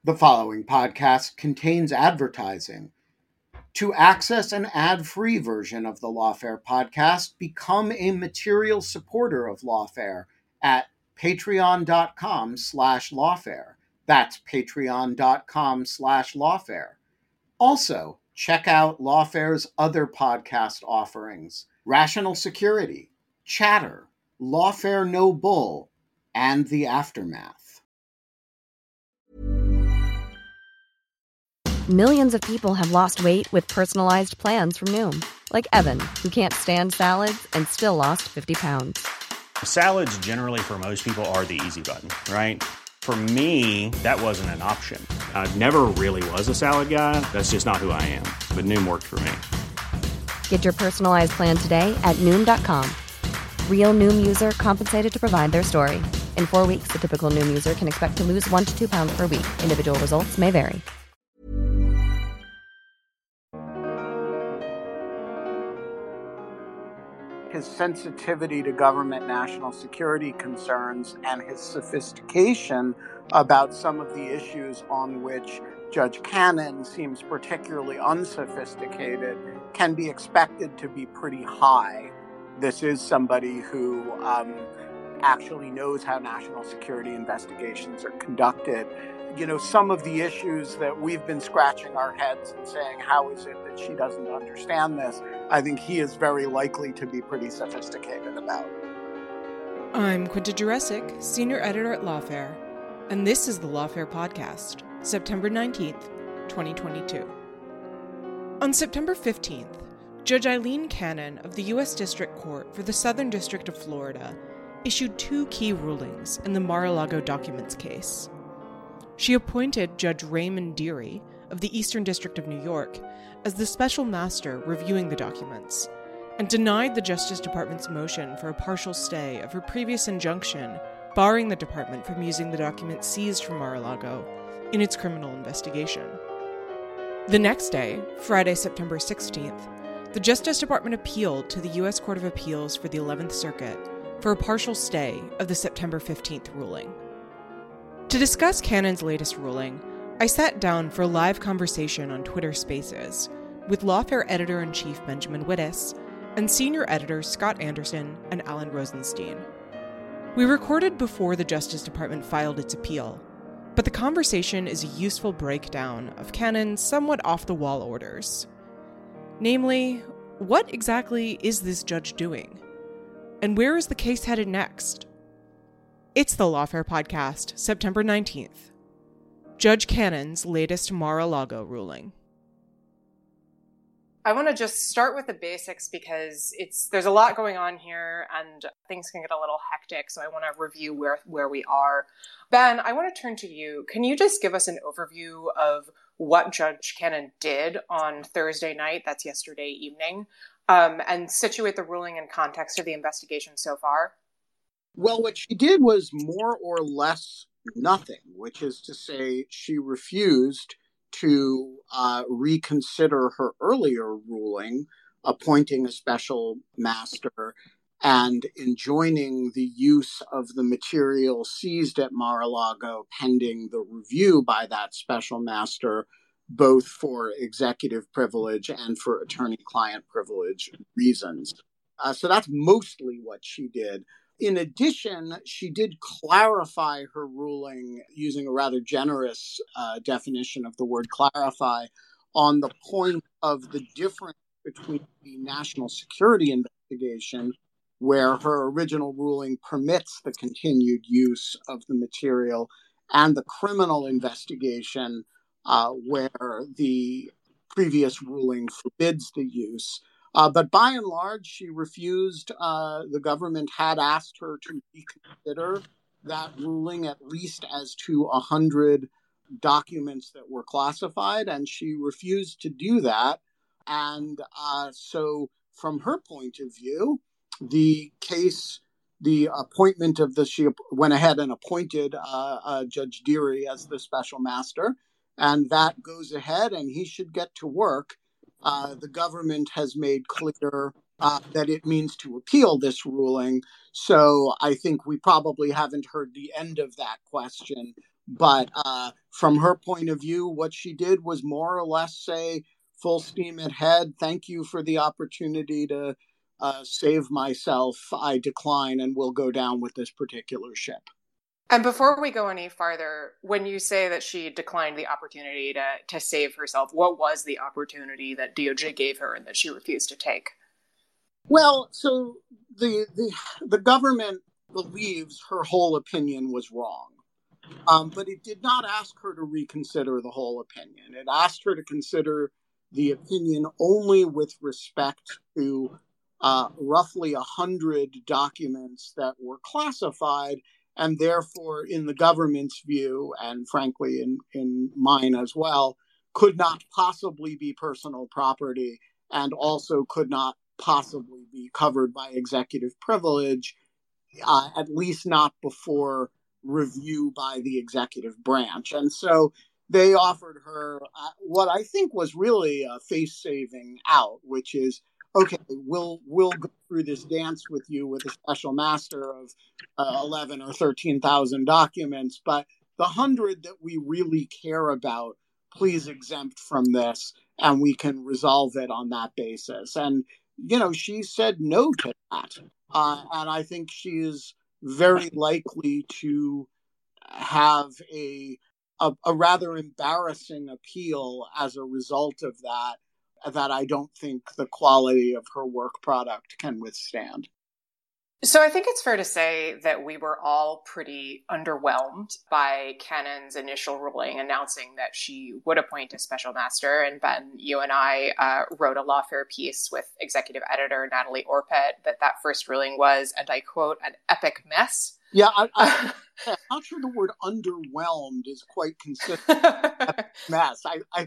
The following podcast contains advertising. To access an ad-free version of the Lawfare podcast, become a material supporter of Lawfare at patreon.com/lawfare. That's patreon.com/lawfare. Also, check out Lawfare's other podcast offerings: Rational Security, Chatter, Lawfare No Bull, and The Aftermath. Millions of people have lost weight with personalized plans from Noom. Like Evan, who can't stand salads and still lost 50 pounds. Salads generally for most people are the easy button, right? For me, that wasn't an option. I never really was a salad guy. That's just not who I am. But Noom worked for me. Get your personalized plan today at Noom.com. Real Noom user compensated to provide their story. In 4 weeks, the typical Noom user can expect to lose 1 to 2 pounds per week. Individual results may vary. His sensitivity to government national security concerns and his sophistication about some of the issues on which Judge Cannon seems particularly unsophisticated can be expected to be pretty high. This is somebody who actually knows how national security investigations are conducted. You know, some of the issues that we've been scratching our heads and saying, how is it that she doesn't understand this? I think he is very likely to be pretty sophisticated about. I'm Quinta Jurecic, Senior Editor at Lawfare, and this is the Lawfare Podcast, September 19th, 2022. On September 15th, Judge Aileen Cannon of the U.S. District Court for the Southern District of Florida issued 2 key rulings in the Mar-a-Lago documents case. She appointed Judge Raymond Dearie of the Eastern District of New York as the special master reviewing the documents, and denied the Justice Department's motion for a partial stay of her previous injunction barring the department from using the documents seized from Mar-a-Lago in its criminal investigation. The next day, Friday, September 16th, the Justice Department appealed to the U.S. Court of Appeals for the 11th Circuit for a partial stay of the September 15th ruling. To discuss Cannon's latest ruling, I sat down for a live conversation on Twitter Spaces with Lawfare Editor-in-Chief Benjamin Wittes and Senior Editors Scott Anderson and Alan Rosenstein. We recorded before the Justice Department filed its appeal, but the conversation is a useful breakdown of Cannon's somewhat off-the-wall orders. Namely, what exactly is this judge doing? And where is the case headed next? It's the Lawfare Podcast, September 19th. Judge Cannon's latest Mar-a-Lago ruling. I want to just start with the basics because there's a lot going on here and things can get a little hectic, so I want to review where we are. Ben, I want to turn to you. Can you just give us an overview of what Judge Cannon did on Thursday night, that's yesterday evening, and situate the ruling in context of the investigation so far? Well, what she did was more or less nothing, which is to say she refused to reconsider her earlier ruling, appointing a special master and enjoining the use of the material seized at Mar-a-Lago pending the review by that special master, both for executive privilege and for attorney-client privilege reasons. So that's mostly what she did. In addition, she did clarify her ruling using a rather generous definition of the word clarify on the point of the difference between the national security investigation, where her original ruling permits the continued use of the material, and the criminal investigation, where the previous ruling forbids the use. But by and large, she refused. The government had asked her to reconsider that ruling, at least as to 100 documents that were classified, and she refused to do that. And so from her point of view, the appointment of she went ahead and appointed Judge Dearie as the special master, and that goes ahead, and he should get to work. The government has made clear that it means to appeal this ruling. So I think we probably haven't heard the end of that question. But from her point of view, what she did was more or less say, full steam ahead. Thank you for the opportunity to save myself. I decline and will go down with this particular ship. And before we go any farther, when you say that she declined the opportunity to save herself, what was the opportunity that DOJ gave her and that she refused to take? Well, so the government believes her whole opinion was wrong. But it did not ask her to reconsider the whole opinion. It asked her to consider the opinion only with respect to roughly 100 documents that were classified, and therefore, in the government's view, and frankly in mine as well, could not possibly be personal property and also could not possibly be covered by executive privilege, at least not before review by the executive branch. And so they offered her what I think was really a face-saving out, which is, okay, we'll go through this dance with you with a special master of 11 or 13,000 documents, but the 100 that we really care about, please exempt from this, and we can resolve it on that basis. And, she said no to that. And I think she is very likely to have a rather embarrassing appeal as a result of that I don't think the quality of her work product can withstand. So I think it's fair to say that we were all pretty underwhelmed by Cannon's initial ruling announcing that she would appoint a special master. And Ben, you and I wrote a Lawfare piece with executive editor Natalie Orpett that first ruling was, and I quote, an epic mess. Yeah, I'm not sure the word underwhelmed is quite consistent. Mess.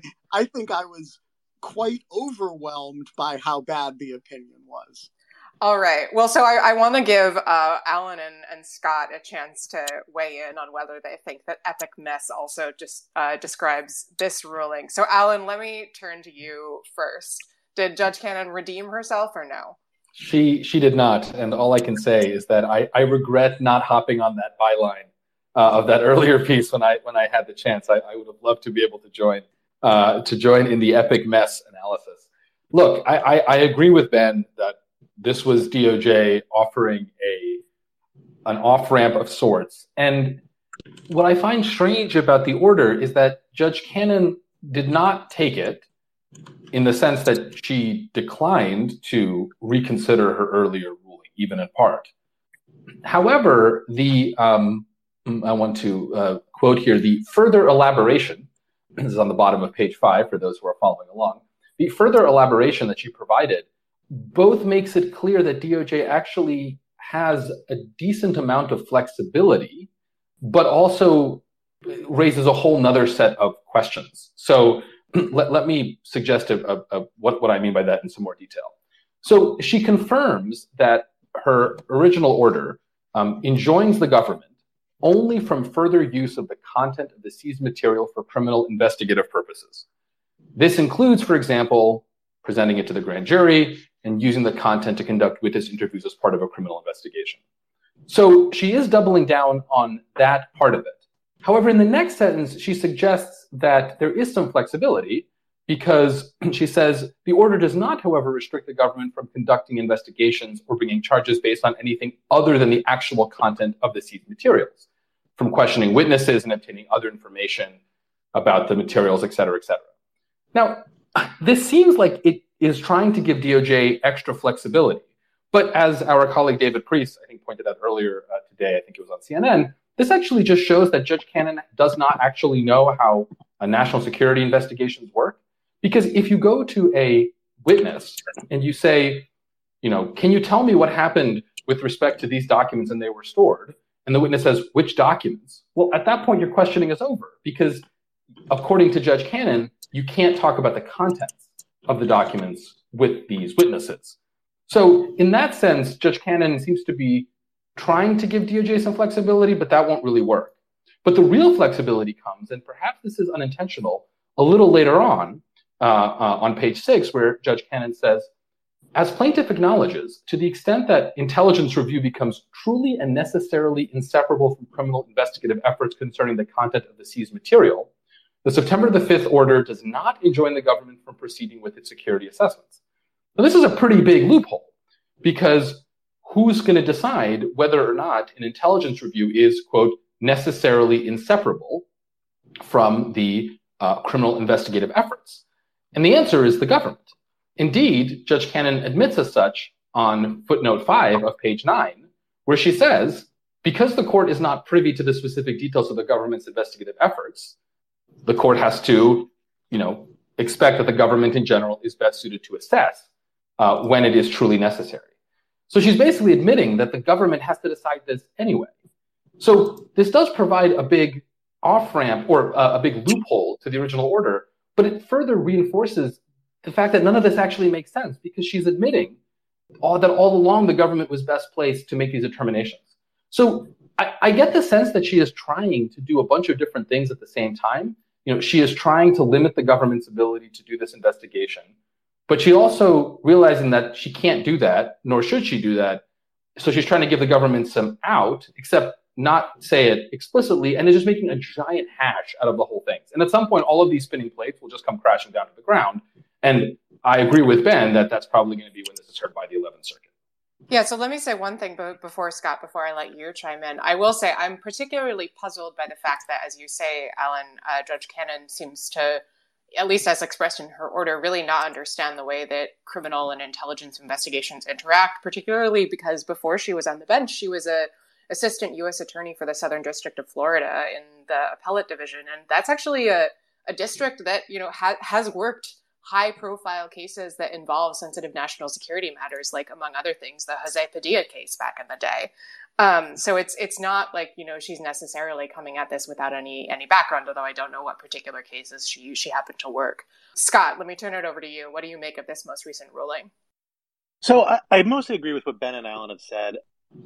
I think I was quite overwhelmed by how bad the opinion was. All right. Well, so I want to give Alan and Scott a chance to weigh in on whether they think that epic mess also just describes this ruling. So, Alan, let me turn to you first. Did Judge Cannon redeem herself or no? She did not, and all I can say is that I regret not hopping on that byline of that earlier piece when I had the chance. I would have loved to be able to join in the epic mess analysis. Look, I agree with Ben that this was DOJ offering an off-ramp of sorts. And what I find strange about the order is that Judge Cannon did not take it in the sense that she declined to reconsider her earlier ruling, even in part. However, I want to quote here, the further elaboration, this is on the bottom of page 5 for those who are following along, the further elaboration that she provided both makes it clear that DOJ actually has a decent amount of flexibility, but also raises a whole nother set of questions. So let me suggest what I mean by that in some more detail. So she confirms that her original order enjoins the government only from further use of the content of the seized material for criminal investigative purposes. This includes, for example, presenting it to the grand jury and using the content to conduct witness interviews as part of a criminal investigation. So she is doubling down on that part of it. However, in the next sentence, she suggests that there is some flexibility because she says the order does not, however, restrict the government from conducting investigations or bringing charges based on anything other than the actual content of the seized materials, from questioning witnesses and obtaining other information about the materials, et cetera, et cetera. Now, this seems like it is trying to give DOJ extra flexibility. But as our colleague David Priest, I think, pointed out earlier today, I think it was on CNN, this actually just shows that Judge Cannon does not actually know how national security investigations work. Because if you go to a witness and you say, can you tell me what happened with respect to these documents and they were stored? And the witness says, which documents? Well, at that point, your questioning is over because according to Judge Cannon, you can't talk about the contents of the documents with these witnesses. So in that sense, Judge Cannon seems to be trying to give DOJ some flexibility, but that won't really work. But the real flexibility comes, and perhaps this is unintentional, a little later on page 6, where Judge Cannon says, as plaintiff acknowledges, to the extent that intelligence review becomes truly and necessarily inseparable from criminal investigative efforts concerning the content of the seized material, the September the 5th order does not enjoin the government from proceeding with its security assessments. Now, this is a pretty big loophole, because who's going to decide whether or not an intelligence review is, quote, necessarily inseparable from the criminal investigative efforts? And the answer is the government. Indeed, Judge Cannon admits as such on footnote 5 of page 9, where she says, because the court is not privy to the specific details of the government's investigative efforts, the court has to, expect that the government in general is best suited to assess when it is truly necessary. So she's basically admitting that the government has to decide this anyway. So this does provide a big off-ramp or a big loophole to the original order, but it further reinforces the fact that none of this actually makes sense, because she's admitting that all along the government was best placed to make these determinations. So I get the sense that she is trying to do a bunch of different things at the same time. She is trying to limit the government's ability to do this investigation, but she also realizing that she can't do that, nor should she do that. So she's trying to give the government some out, except not say it explicitly, and is just making a giant hash out of the whole thing. And at some point, all of these spinning plates will just come crashing down to the ground. And I agree with Ben that that's probably going to be when this is heard by the 11th Circuit. Yeah, so let me say one thing before, Scott, before I let you chime in. I will say I'm particularly puzzled by the fact that, as you say, Alan, Judge Cannon seems to, at least as expressed in her order, really not understand the way that criminal and intelligence investigations interact, particularly because before she was on the bench, she was a assistant U.S. attorney for the Southern District of Florida in the appellate division. And that's actually a district that, has worked high-profile cases that involve sensitive national security matters, like, among other things, the Jose Padilla case back in the day. So it's not like, she's necessarily coming at this without any background, although I don't know what particular cases she happened to work. Scott, let me turn it over to you. What do you make of this most recent ruling? So I mostly agree with what Ben and Alan have said.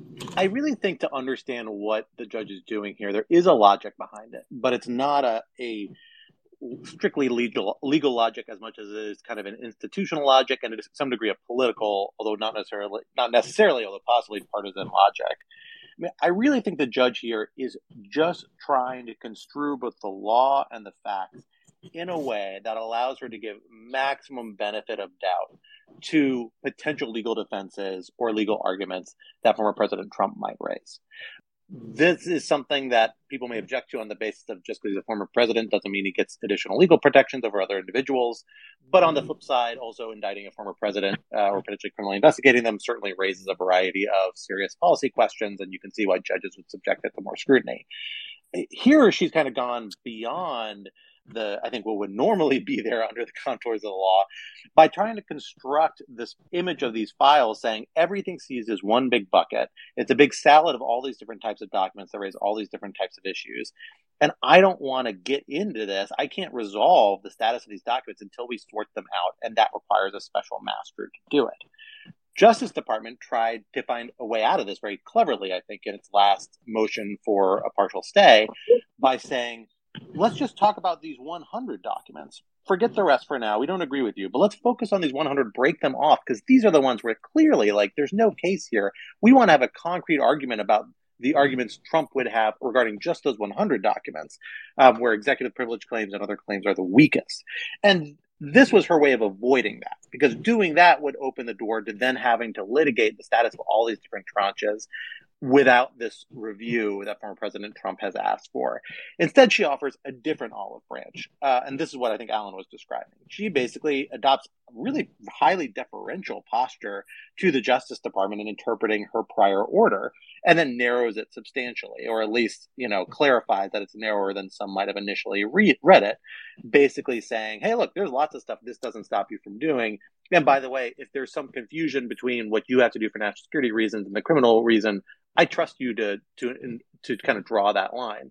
I really think to understand what the judge is doing here, there is a logic behind it, but it's not a strictly legal logic as much as it is kind of an institutional logic, and it is to some degree a political, although not necessarily, although possibly partisan logic. I mean, I really think the judge here is just trying to construe both the law and the facts in a way that allows her to give maximum benefit of doubt to potential legal defenses or legal arguments that former President Trump might raise. This is something that people may object to on the basis of just because he's a former president doesn't mean he gets additional legal protections over other individuals. But on the flip side, also indicting a former president or potentially criminally investigating them certainly raises a variety of serious policy questions, and you can see why judges would subject it to more scrutiny. Here, she's kind of gone beyond I think what would normally be there under the contours of the law by trying to construct this image of these files saying everything seized is one big bucket. It's a big salad of all these different types of documents that raise all these different types of issues. And I don't want to get into this. I can't resolve the status of these documents until we sort them out. And that requires a special master to do it. Justice Department tried to find a way out of this very cleverly, I think, in its last motion for a partial stay by saying, let's just talk about these 100 documents. Forget the rest for now. We don't agree with you, but let's focus on these 100, break them off, because these are the ones where clearly, there's no case here. We want to have a concrete argument about the arguments Trump would have regarding just those 100 documents, where executive privilege claims and other claims are the weakest. And this was her way of avoiding that, because doing that would open the door to then having to litigate the status of all these different tranches without this review that former President Trump has asked for. Instead, she offers a different olive branch. And this is what I think Alan was describing. She basically adopts a really highly deferential posture to the Justice Department in interpreting her prior order, and then narrows it substantially, or at least, clarifies that it's narrower than some might have initially read it, basically saying, hey, look, there's lots of stuff this doesn't stop you from doing. And by the way, if there's some confusion between what you have to do for national security reasons and the criminal reason, I trust you to kind of draw that line.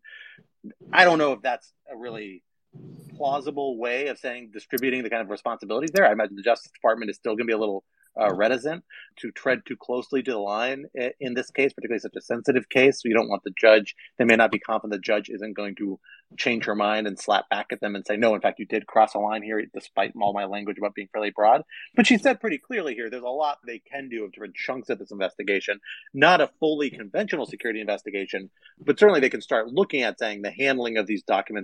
I don't know if that's a really plausible way of saying distributing the kind of responsibilities there. I imagine the Justice Department is still going to be a little reticent to tread too closely to the line in this case, particularly such a sensitive case. So you don't want the judge, they may not be confident the judge isn't going to change her mind and slap back at them and say, no, in fact, you did cross a line here, despite all my language about being fairly broad. But she said pretty clearly here, there's a lot they can do of different chunks of this investigation, not a fully conventional security investigation, but certainly they can start looking at saying the handling of these documents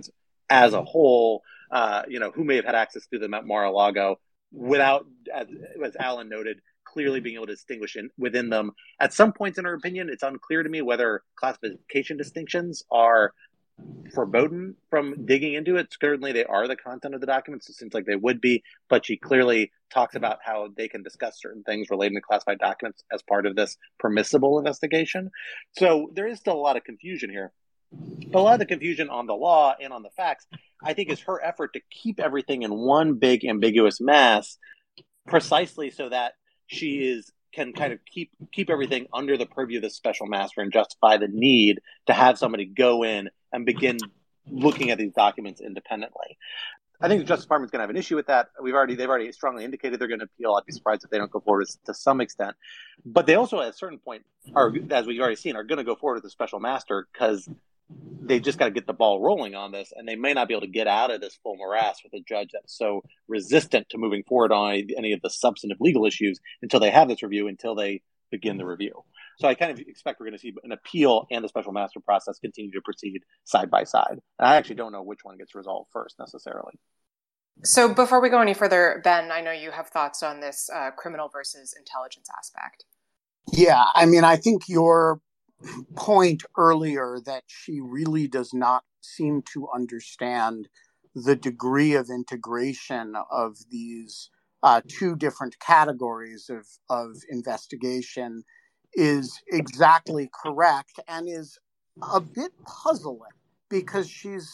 as a whole, who may have had access to them at Mar-a-Lago without, as Alan noted, clearly being able to distinguish within them. At some points in her opinion, it's unclear to me whether classification distinctions are forbidden from digging into it. Certainly they are the content of the documents. It seems like they would be, but she clearly talks about how they can discuss certain things relating to classified documents as part of this permissible investigation. So there is still a lot of confusion here. But a lot of the confusion on the law and on the facts, I think, is her effort to keep everything in one big ambiguous mass, precisely so that she can kind of keep everything under the purview of the special master and justify the need to have somebody go in and begin looking at these documents independently. I think the Justice Department's going to have an issue with that. They've already strongly indicated they're going to appeal. I'd be surprised if they don't go forward to some extent. But they also, at a certain point, as we've already seen, are going to go forward with the special master because they just got to get the ball rolling on this, and they may not be able to get out of this full morass with a judge that's so resistant to moving forward on any of the substantive legal issues until they have this review, until they begin the review. So I kind of expect we're going to see an appeal and the special master process continue to proceed side by side. And I actually don't know which one gets resolved first necessarily. So before we go any further, Ben, I know you have thoughts on this criminal versus intelligence aspect. Yeah, I mean, I think your point earlier that she really does not seem to understand the degree of integration of these two different categories of investigation is exactly correct and is a bit puzzling because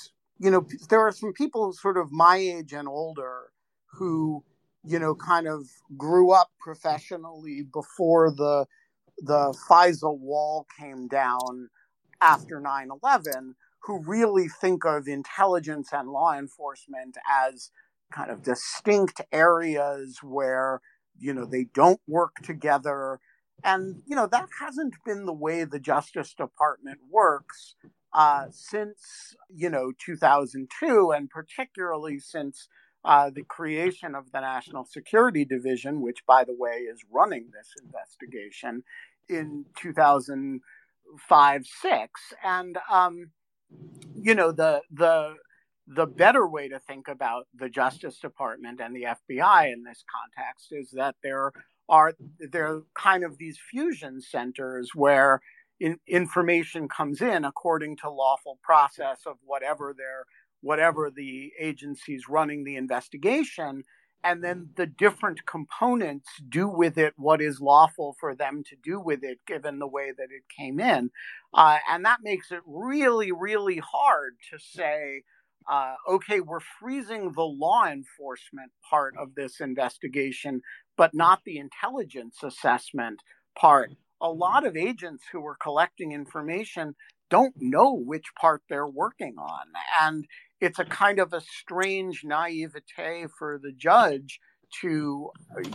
there are some people sort of my age and older who, kind of grew up professionally before the FISA wall came down after 9/11, who really think of intelligence and law enforcement as kind of distinct areas where, they don't work together. And, that hasn't been the way the Justice Department works since, 2002, and particularly since the creation of the National Security Division, which, by the way, is running this investigation in 2005-06. And, the better way to think about the Justice Department and the FBI in this context is that there are kind of these fusion centers where information comes in according to lawful process of whatever the agency's running the investigation, and then the different components do with it what is lawful for them to do with it, given the way that it came in. And that makes it really, really hard to say, okay, we're freezing the law enforcement part of this investigation, but not the intelligence assessment part. A lot of agents who are collecting information don't know which part they're working on. And it's a kind of a strange naivete for the judge to,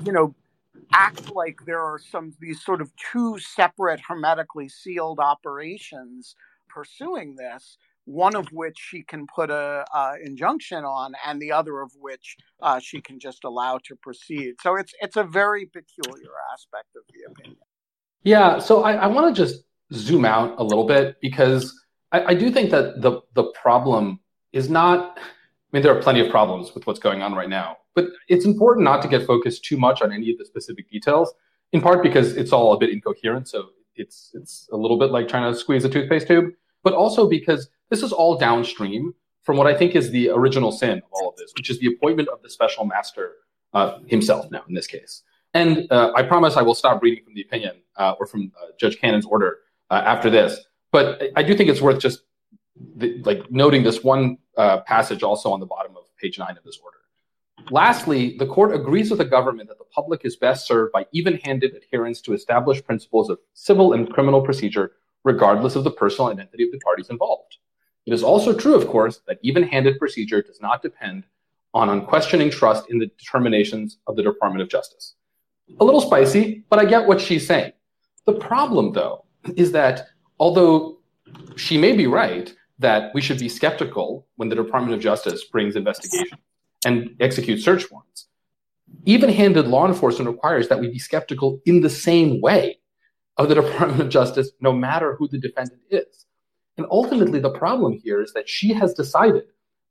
act like there are these sort of two separate hermetically sealed operations pursuing this, one of which she can put a injunction on, and the other of which she can just allow to proceed. So it's a very peculiar aspect of the opinion. Yeah, so I want to just zoom out a little bit because I do think that the problem is not, there are plenty of problems with what's going on right now, but it's important not to get focused too much on any of the specific details, in part because it's all a bit incoherent, so it's a little bit like trying to squeeze a toothpaste tube, but also because this is all downstream from what I think is the original sin of all of this, which is the appointment of the special master himself now, in this case. And I promise I will stop reading from the opinion or from Judge Cannon's order after this. But I do think it's worth just noting this one passage also on the bottom of page 9 of this order. Lastly, the court agrees with the government that the public is best served by even-handed adherence to established principles of civil and criminal procedure, regardless of the personal identity of the parties involved. It is also true, of course, that even-handed procedure does not depend on unquestioning trust in the determinations of the Department of Justice. A little spicy, but I get what she's saying. The problem, though, is that although she may be right that we should be skeptical when the Department of Justice brings investigation and executes search warrants, even-handed law enforcement requires that we be skeptical in the same way of the Department of Justice, no matter who the defendant is. And ultimately, the problem here is that she has decided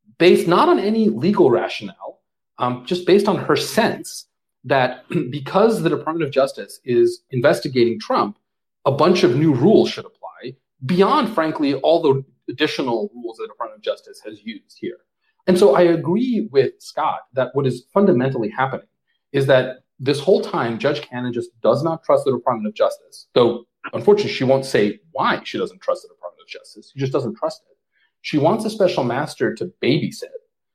based not on any legal rationale, just based on her sense that because the Department of Justice is investigating Trump, a bunch of new rules should apply beyond, frankly, all the additional rules the Department of Justice has used here. And so I agree with Scott that what is fundamentally happening is that this whole time, Judge Cannon just does not trust the Department of Justice, though unfortunately she won't say why she doesn't trust the Department of Justice. She just doesn't trust it. She wants a special master to babysit.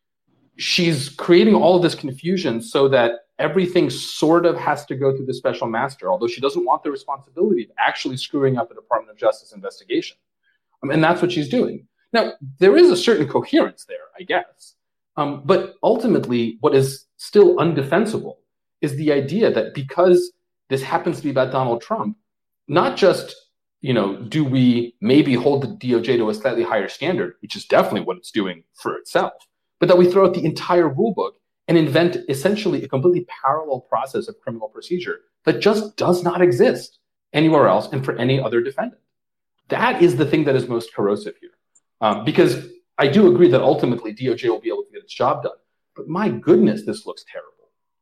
She's creating all of this confusion so that everything sort of has to go through the special master, although she doesn't want the responsibility of actually screwing up the Department of Justice investigation. And that's what she's doing. Now, there is a certain coherence there, I guess. But ultimately, what is still undefensible is the idea that because this happens to be about Donald Trump, not just, do we maybe hold the DOJ to a slightly higher standard, which is definitely what it's doing for itself, but that we throw out the entire rule book and invent essentially a completely parallel process of criminal procedure that just does not exist anywhere else and for any other defendant. That is the thing that is most corrosive here. Because I do agree that ultimately DOJ will be able to get its job done. But my goodness, this looks terrible.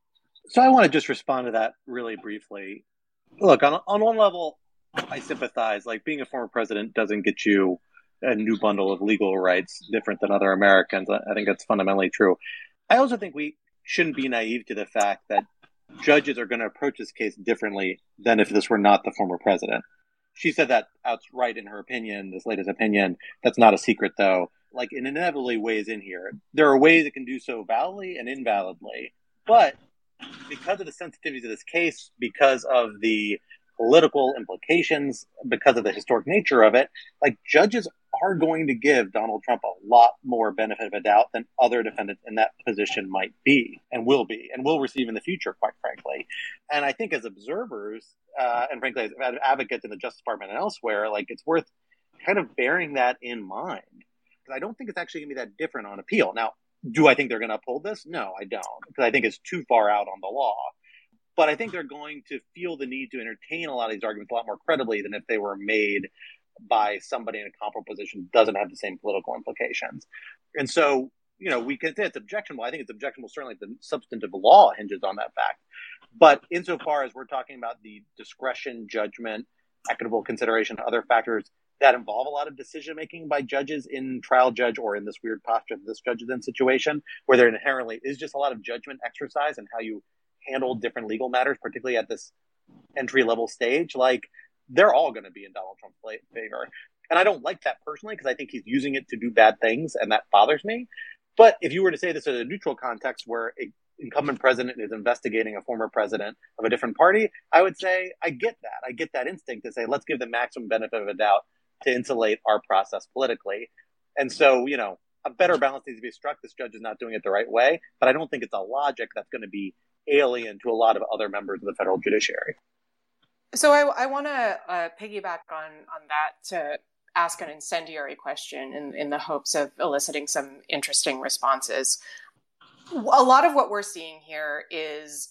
So I want to just respond to that really briefly. Look, on one level, I sympathize. Like, being a former president doesn't get you a new bundle of legal rights different than other Americans. I think that's fundamentally true. I also think we shouldn't be naive to the fact that judges are going to approach this case differently than if this were not the former president. She said that outright in her opinion, this latest opinion. That's not a secret, though. Like, it inevitably weighs in here. There are ways it can do so validly and invalidly. But because of the sensitivities of this case, because of the political implications, because of the historic nature of it, like, judges are going to give Donald Trump a lot more benefit of a doubt than other defendants in that position might be and will receive in the future, quite frankly. And I think as observers, and frankly, as advocates in the Justice Department and elsewhere, like, it's worth kind of bearing that in mind. Because I don't think it's actually going to be that different on appeal. Now, do I think they're going to uphold this? No, I don't, because I think it's too far out on the law. But I think they're going to feel the need to entertain a lot of these arguments a lot more credibly than if they were made by somebody in a comparable position who doesn't have the same political implications. And so, we can say it's objectionable. I think it's objectionable, certainly the substantive law hinges on that fact. But insofar as we're talking about the discretion, judgment, equitable consideration, other factors that involve a lot of decision-making by judges in trial judge or in this weird posture that this judge is in situation, where there inherently is just a lot of judgment exercise and how you handle different legal matters, particularly at this entry-level stage, like, they're all going to be in Donald Trump's favor. And I don't like that personally, because I think he's using it to do bad things, and that bothers me. But if you were to say this in a neutral context where an incumbent president is investigating a former president of a different party, I would say, I get that. I get that instinct to say, let's give the maximum benefit of a doubt to insulate our process politically. And so, a better balance needs to be struck. This judge is not doing it the right way, but I don't think it's a logic that's going to be alien to a lot of other members of the federal judiciary. So I want to piggyback on that to ask an incendiary question in the hopes of eliciting some interesting responses. A lot of what we're seeing here is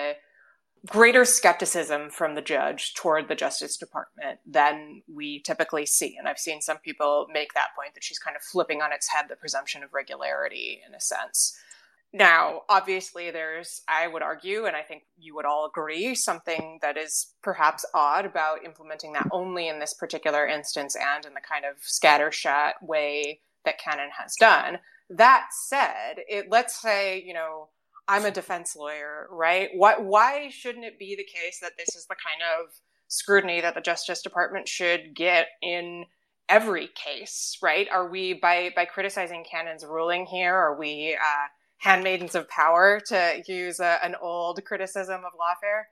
greater skepticism from the judge toward the Justice Department than we typically see. And I've seen some people make that point, that she's kind of flipping on its head the presumption of regularity in a sense. Now, obviously, there's, I would argue, and I think you would all agree, something that is perhaps odd about implementing that only in this particular instance and in the kind of scattershot way that Cannon has done. That said, let's say, I'm a defense lawyer, right? Why shouldn't it be the case that this is the kind of scrutiny that the Justice Department should get in every case, right? Are we, by criticizing Cannon's ruling here, are we handmaidens of power, to use an old criticism of lawfare?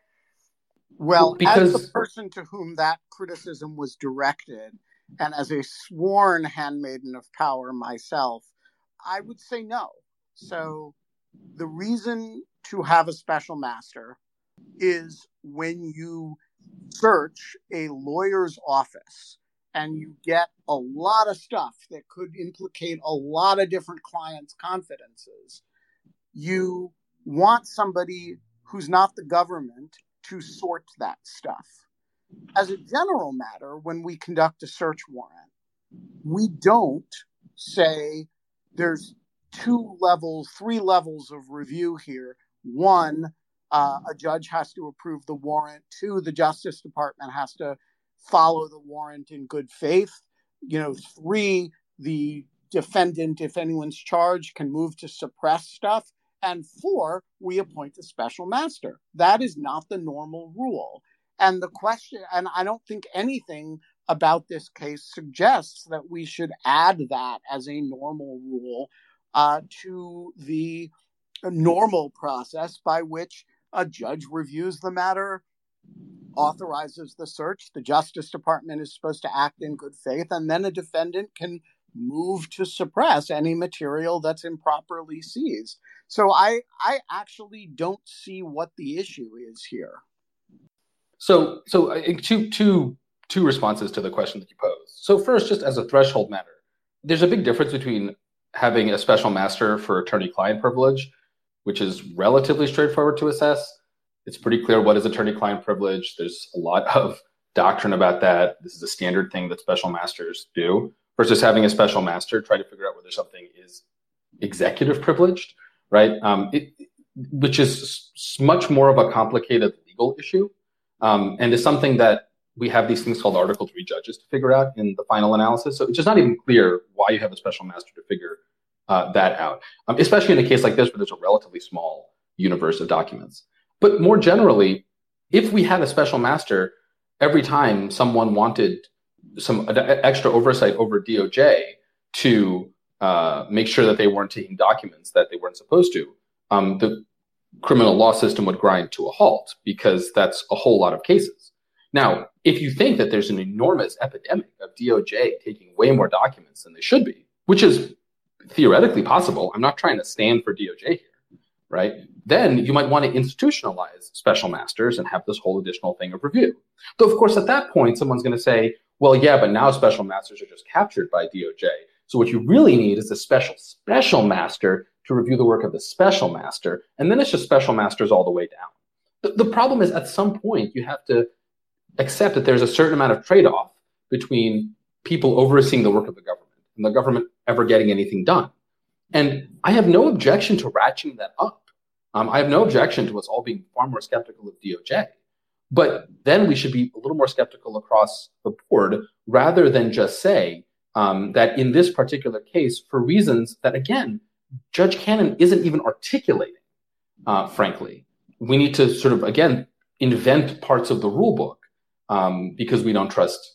Well, as the person to whom that criticism was directed, and as a sworn handmaiden of power myself, I would say no. So the reason to have a special master is when you search a lawyer's office and you get a lot of stuff that could implicate a lot of different clients' confidences, you want somebody who's not the government to sort that stuff. As a general matter, when we conduct a search warrant, we don't say there's three levels of review here. One, a judge has to approve the warrant. Two, the Justice Department has to follow the warrant in good faith. Three, the defendant, if anyone's charged, can move to suppress stuff. And four, we appoint a special master. That is not the normal rule. And the question, and I don't think anything about this case suggests that we should add that as a normal rule to the normal process by which a judge reviews the matter, authorizes the search, the Justice Department is supposed to act in good faith, and then a defendant can move to suppress any material that's improperly seized. So I actually don't see what the issue is here. So two responses to the question that you posed. So first, just as a threshold matter, there's a big difference between having a special master for attorney-client privilege, which is relatively straightforward to assess. It's pretty clear what is attorney-client privilege. There's a lot of doctrine about that. This is a standard thing that special masters do, versus having a special master try to figure out whether something is executive privileged, right? Which is much more of a complicated legal issue, and is something that we have these things called Article 3 judges to figure out in the final analysis. So it's just not even clear why you have a special master to figure that out, especially in a case like this where there's a relatively small universe of documents. But more generally, if we had a special master every time someone wanted some extra oversight over DOJ to make sure that they weren't taking documents that they weren't supposed to, the criminal law system would grind to a halt, because that's a whole lot of cases. Now, if you think that there's an enormous epidemic of DOJ taking way more documents than they should be, which is theoretically possible, I'm not trying to stand for DOJ here, right? Then you might want to institutionalize special masters and have this whole additional thing of review. Though, of course, at that point, someone's going to say, well, yeah, but now special masters are just captured by DOJ. So what you really need is a special master to review the work of the special master. And then it's just special masters all the way down. The problem is, at some point, you have to accept that there's a certain amount of trade-off between people overseeing the work of the government and the government ever getting anything done. And I have no objection to ratcheting that up. I have no objection to us all being far more skeptical of DOJ. But then we should be a little more skeptical across the board, rather than just say that in this particular case, for reasons that, again, Judge Cannon isn't even articulating, frankly, we need to sort of, again, invent parts of the rule book because we don't trust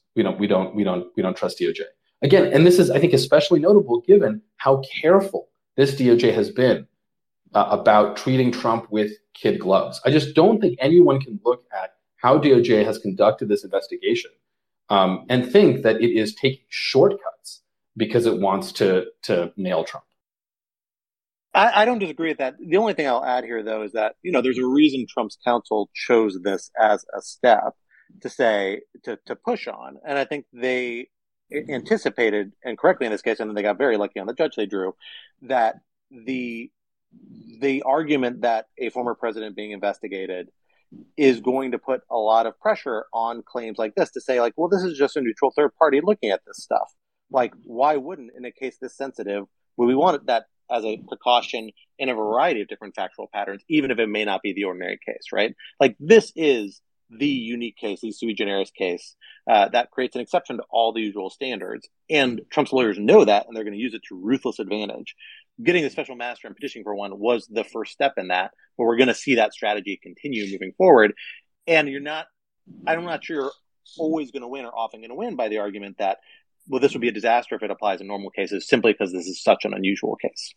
DOJ. Again, and this is, I think, especially notable given how careful this DOJ has been about treating Trump with kid gloves. I just don't think anyone can look at how DOJ has conducted this investigation and think that it is taking shortcuts because it wants to nail Trump. I don't disagree with that. The only thing I'll add here, though, is that, there's a reason Trump's counsel chose this as a step to say, to push on. And I think they anticipated, and correctly in this case, and then they got very lucky on the judge they drew, that the argument that a former president being investigated is going to put a lot of pressure on claims like this to say, like, well, this is just a neutral third party looking at this stuff. Like, why wouldn't, in a case this sensitive, would we want that as a precaution in a variety of different factual patterns, even if it may not be the ordinary case, right? Like, this is the unique case, the sui generis case, that creates an exception to all the usual standards. And Trump's lawyers know that, and they're going to use it to ruthless advantage. Getting the special master and petitioning for one was the first step in that, but we're going to see that strategy continue moving forward. And I'm not sure you're always going to win or often going to win by the argument that, well, this would be a disaster if it applies in normal cases, simply because this is such an unusual case.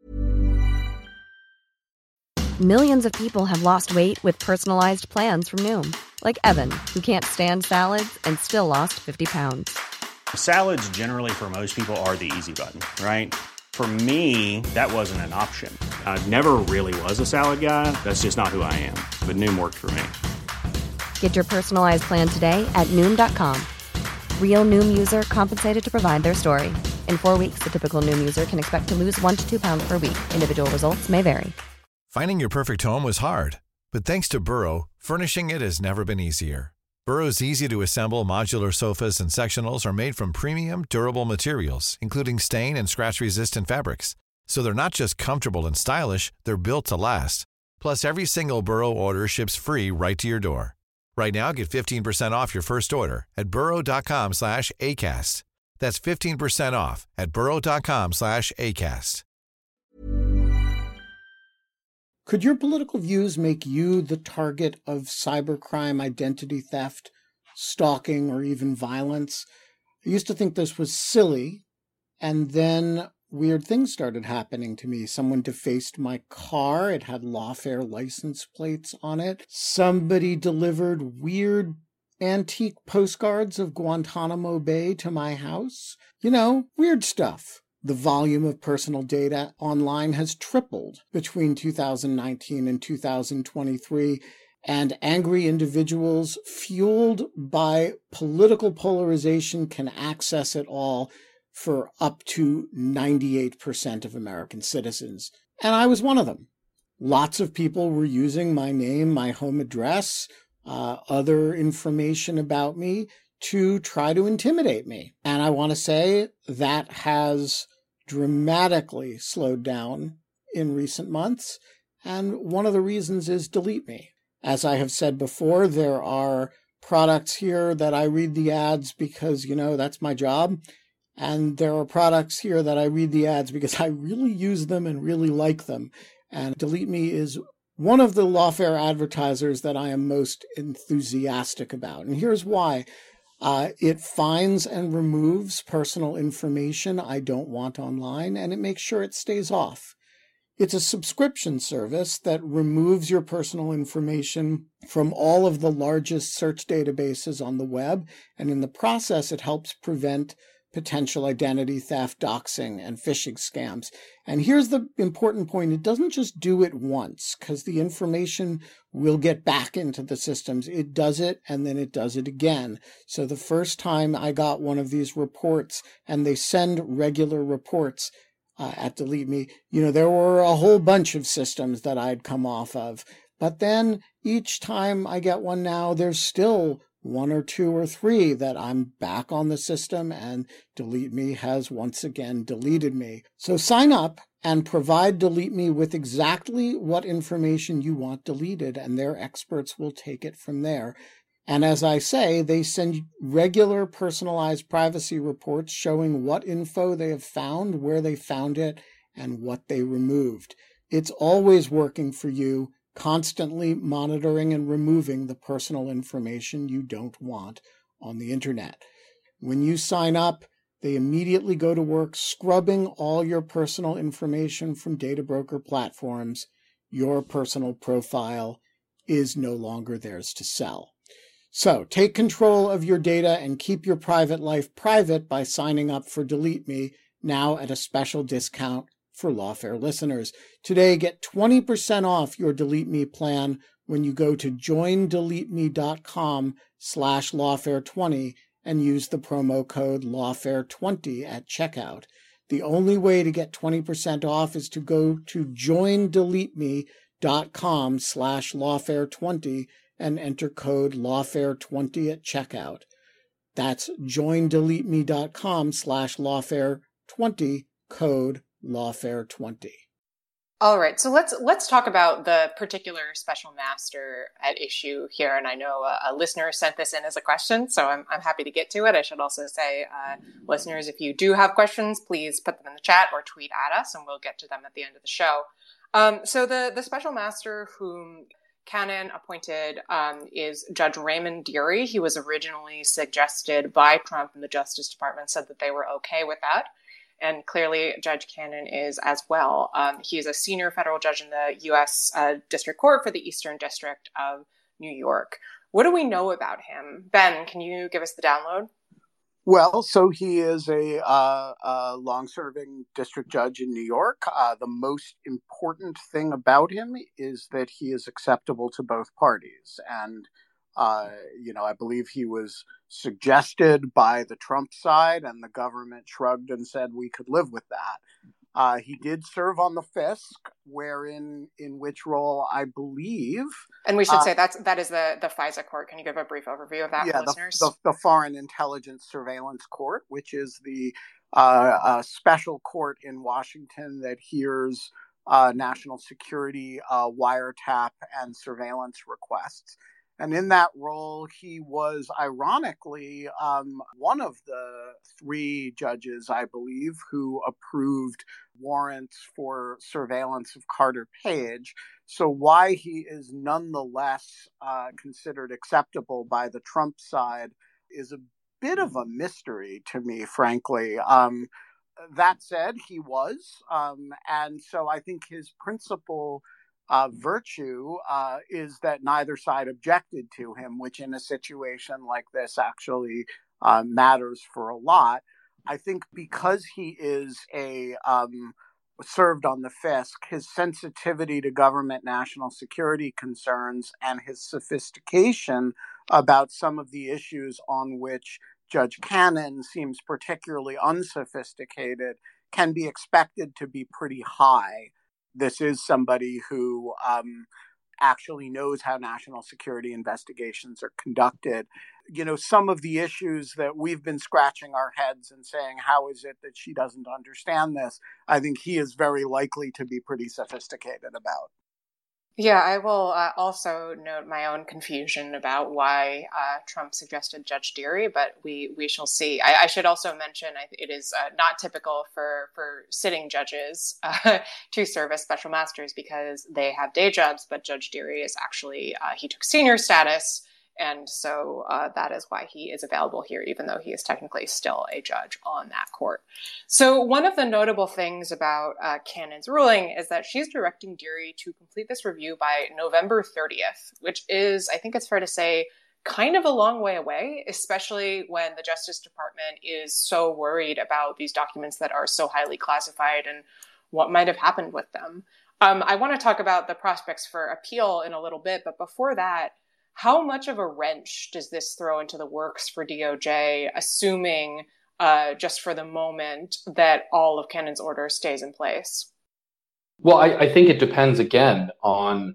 Millions of people have lost weight with personalized plans from Noom. Like Evan, who can't stand salads and still lost 50 pounds. Salads generally for most people are the easy button, right? For me, that wasn't an option. I never really was a salad guy. That's just not who I am. But Noom worked for me. Get your personalized plan today at Noom.com. Real Noom user compensated to provide their story. In 4 weeks, the typical Noom user can expect to lose 1 to 2 pounds per week. Individual results may vary. Finding your perfect home was hard, but thanks to Burrow, furnishing it has never been easier. Burrow's easy-to-assemble modular sofas and sectionals are made from premium, durable materials, including stain and scratch-resistant fabrics. So they're not just comfortable and stylish, they're built to last. Plus, every single Burrow order ships free right to your door. Right now, get 15% off your first order at burrow.com/ACAST. That's 15% off at burrow.com/ACAST. Could your political views make you the target of cybercrime, identity theft, stalking, or even violence? I used to think this was silly, and then weird things started happening to me. Someone defaced my car. It had Lawfare license plates on it. Somebody delivered weird antique postcards of Guantanamo Bay to my house. Weird stuff. The volume of personal data online has tripled between 2019 and 2023, and angry individuals fueled by political polarization can access it all for up to 98% of American citizens. And I was one of them. Lots of people were using my name, my home address, other information about me to try to intimidate me. And I want to say that has dramatically slowed down in recent months. And one of the reasons is Delete Me. As I have said before, there are products here that I read the ads because, that's my job. And there are products here that I read the ads because I really use them and really like them. And Delete Me is one of the Lawfare advertisers that I am most enthusiastic about. And here's why. It finds and removes personal information I don't want online, and it makes sure it stays off. It's a subscription service that removes your personal information from all of the largest search databases on the web, and in the process, it helps prevent potential identity theft, doxing, and phishing scams. And here's the important point. It doesn't just do it once, because the information will get back into the systems. It does it, and then it does it again. So the first time I got one of these reports, and they send regular reports at Delete Me, there were a whole bunch of systems that I'd come off of. But then each time I get one now, there's still one or two or three that I'm back on the system, and Delete Me has once again deleted me. So sign up and provide Delete Me with exactly what information you want deleted, and their experts will take it from there. And as I say, they send regular personalized privacy reports showing what info they have found, where they found it, and what they removed. It's always working for you, constantly monitoring and removing the personal information you don't want on the internet. When you sign up, they immediately go to work scrubbing all your personal information from data broker platforms. Your personal profile is no longer theirs to sell. So take control of your data and keep your private life private by signing up for Delete Me, now at a special discount for Lawfare listeners. Today, get 20% off your Delete Me plan when you go to joindeleteme.com/Lawfare20 and use the promo code Lawfare20 at checkout. The only way to get 20% off is to go to joindeleteme.com/Lawfare20 and enter code Lawfare20 at checkout. That's joindeleteme.com/Lawfare20, code Lawfare20. All right, so let's talk about the particular special master at issue here. And I know a listener sent this in as a question, so I'm happy to get to it. I should also say, listeners, if you do have questions, please put them in the chat or tweet at us, and we'll get to them at the end of the show. So the special master whom Cannon appointed is Judge Raymond Dearie. He was originally suggested by Trump, and the Justice Department said that they were okay with that. And clearly, Judge Cannon is as well. He is a senior federal judge in the U.S. District Court for the Eastern District of New York. What do we know about him? Ben, can you give us the download? Well, so he is a long-serving district judge in New York. The most important thing about him is that he is acceptable to both parties. And I believe he was suggested by the Trump side, and the government shrugged and said we could live with that. He did serve on the FISC, in which role I believe. And we should say that is the FISA court. Can you give a brief overview of that for listeners? The Foreign Intelligence Surveillance Court, which is the a special court in Washington that hears national security wiretap and surveillance requests. And in that role, he was ironically one of the 3 judges, I believe, who approved warrants for surveillance of Carter Page. So why he is nonetheless considered acceptable by the Trump side is a bit of a mystery to me, frankly. That said, he was. And so I think his principal virtue is that neither side objected to him, which in a situation like this actually matters for a lot. I think because he is served on the FISC, his sensitivity to government national security concerns and his sophistication about some of the issues on which Judge Cannon seems particularly unsophisticated can be expected to be pretty high. This is somebody who actually knows how national security investigations are conducted. You know, some of the issues that we've been scratching our heads and saying, how is it that she doesn't understand this? I think he is very likely to be pretty sophisticated about. Yeah, I will also note my own confusion about why Trump suggested Judge Dearie, but we shall see. I should also mention it is not typical for sitting judges to serve as special masters because they have day jobs, but Judge Dearie is actually, he took senior status, and so that is why he is available here, even though he is technically still a judge on that court. So one of the notable things about Cannon's ruling is that she's directing Dearie to complete this review by November 30th, which is, I think it's fair to say, kind of a long way away, especially when the Justice Department is so worried about these documents that are so highly classified and what might have happened with them. I want to talk about the prospects for appeal in a little bit, but before that, how much of a wrench does this throw into the works for DOJ, assuming just for the moment that all of Cannon's order stays in place? Well, I think it depends, again, on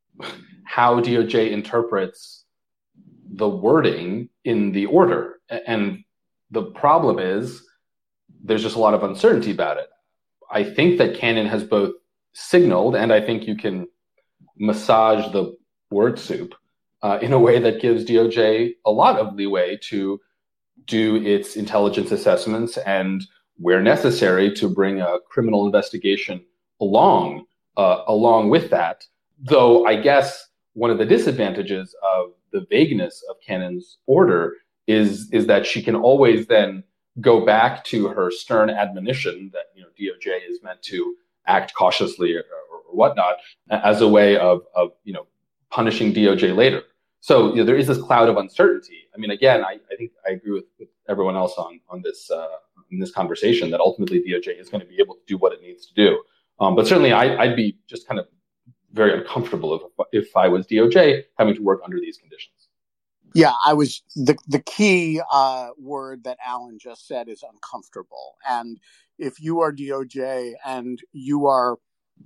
how DOJ interprets the wording in the order. And the problem is there's just a lot of uncertainty about it. I think that Cannon has both signaled, and I think you can massage the word soup in a way that gives DOJ a lot of leeway to do its intelligence assessments and, where necessary, to bring a criminal investigation along with that. Though I guess one of the disadvantages of the vagueness of Cannon's order is that she can always then go back to her stern admonition that DOJ is meant to act cautiously or whatnot as a way of punishing DOJ later. So there is this cloud of uncertainty. I mean, again, I think I agree with everyone else on this in this conversation that ultimately DOJ is going to be able to do what it needs to do. But certainly, I'd be just kind of very uncomfortable if I was DOJ having to work under these conditions. Yeah, the key word that Alan just said is uncomfortable. And if you are DOJ and you are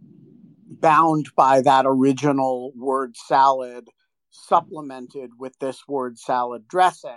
bound by that original word salad supplemented with this word salad dressing,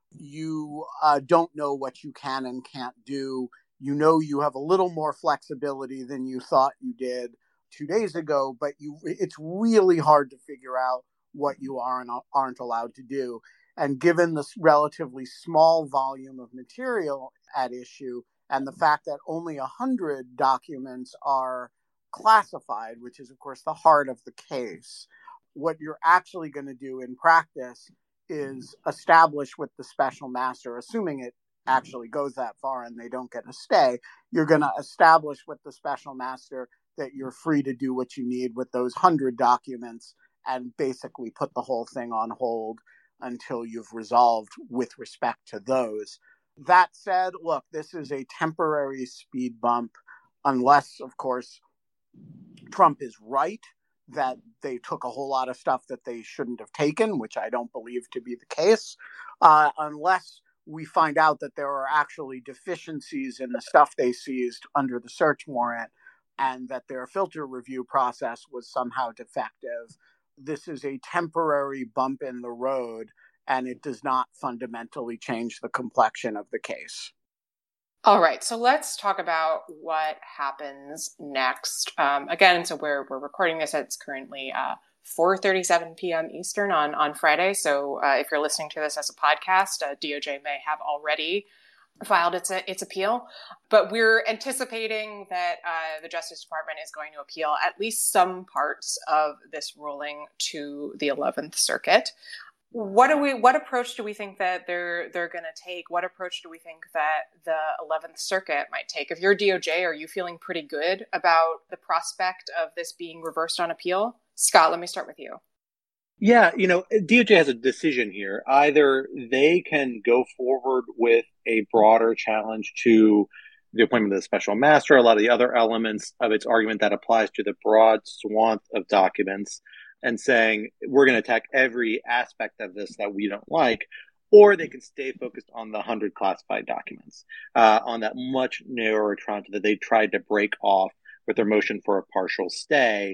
you don't know what you can and can't do. You know you have a little more flexibility than you thought you did 2 days ago, but it's really hard to figure out what you are and aren't allowed to do. And given this relatively small volume of material at issue and the fact that only 100 documents are classified, which is, of course, the heart of the case, what you're actually going to do in practice is establish with the special master, assuming it actually goes that far and they don't get a stay, you're going to establish with the special master that you're free to do what you need with those 100 documents and basically put the whole thing on hold until you've resolved with respect to those. That said, look, this is a temporary speed bump, unless, of course, Trump is right that they took a whole lot of stuff that they shouldn't have taken, which I don't believe to be the case, unless we find out that there are actually deficiencies in the stuff they seized under the search warrant and that their filter review process was somehow defective. This is a temporary bump in the road, and it does not fundamentally change the complexion of the case. All right, so let's talk about what happens next. Again, so we're recording this. It's currently 4:37 p.m. Eastern on Friday. So if you're listening to this as a podcast, DOJ may have already filed its appeal, but we're anticipating that the Justice Department is going to appeal at least some parts of this ruling to the 11th Circuit. What approach do we think that they're going to take? What approach do we think that the 11th Circuit might take? If you're DOJ, are you feeling pretty good about the prospect of this being reversed on appeal? Scott, let me start with you. Yeah, DOJ has a decision here. Either they can go forward with a broader challenge to the appointment of the special master, a lot of the other elements of its argument that applies to the broad swath of documents, and saying we're going to attack every aspect of this that we don't like, or they can stay focused on the 100 classified documents, on that much narrower tranche that they tried to break off with their motion for a partial stay.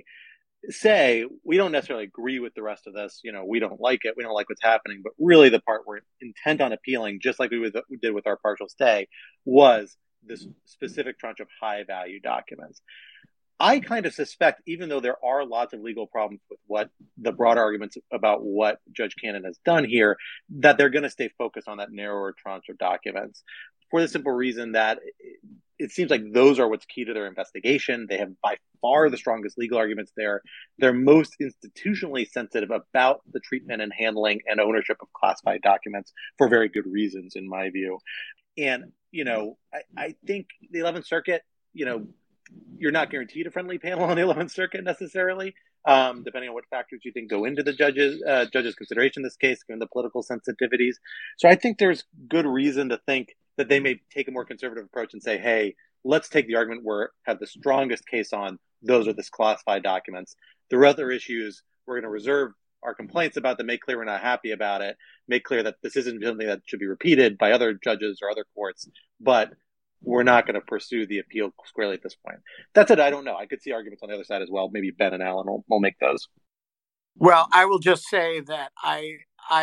Say we don't necessarily agree with the rest of this, we don't like it, we don't like what's happening, but really the part we're intent on appealing, just like we did with our partial stay, was this specific tranche of high value documents. I kind of suspect, even though there are lots of legal problems with what the broad arguments about what Judge Cannon has done here, that they're going to stay focused on that narrower tranche of documents for the simple reason that it seems like those are what's key to their investigation. They have by far the strongest legal arguments there. They're most institutionally sensitive about the treatment and handling and ownership of classified documents for very good reasons, in my view. And, I think the 11th Circuit, you're not guaranteed a friendly panel on the 11th Circuit necessarily, depending on what factors you think go into the judge's consideration in this case, given the political sensitivities. So I think there's good reason to think that they may take a more conservative approach and say, hey, let's take the argument we have the strongest case on. Those are the classified documents. There are other issues we're going to reserve our complaints about them, make clear we're not happy about it, make clear that this isn't something that should be repeated by other judges or other courts, but we're not going to pursue the appeal squarely at this point. That's it. I don't know. I could see arguments on the other side as well. Maybe Ben and Alan will make those. Well, I will just say that I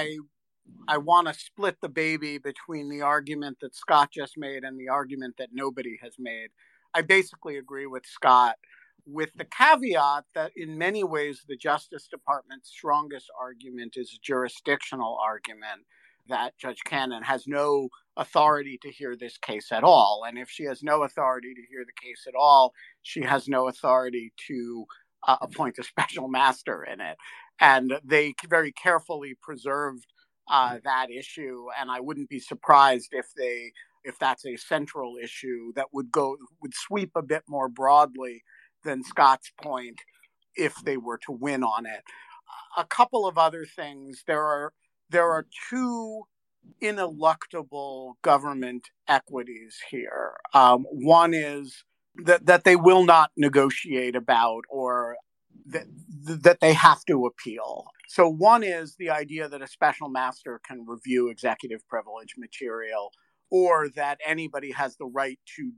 want to split the baby between the argument that Scott just made and the argument that nobody has made. I basically agree with Scott, with the caveat that in many ways the Justice Department's strongest argument is a jurisdictional argument, that Judge Cannon has no authority to hear this case at all. And if she has no authority to hear the case at all, she has no authority to appoint a special master in it. And they very carefully preserved that issue. And I wouldn't be surprised if that's a central issue that would sweep a bit more broadly than Scott's point if they were to win on it. A couple of other things. There are two ineluctable government equities here. One is that they will not negotiate about, or that they have to appeal. So one is the idea that a special master can review executive privilege material, or that anybody has the right to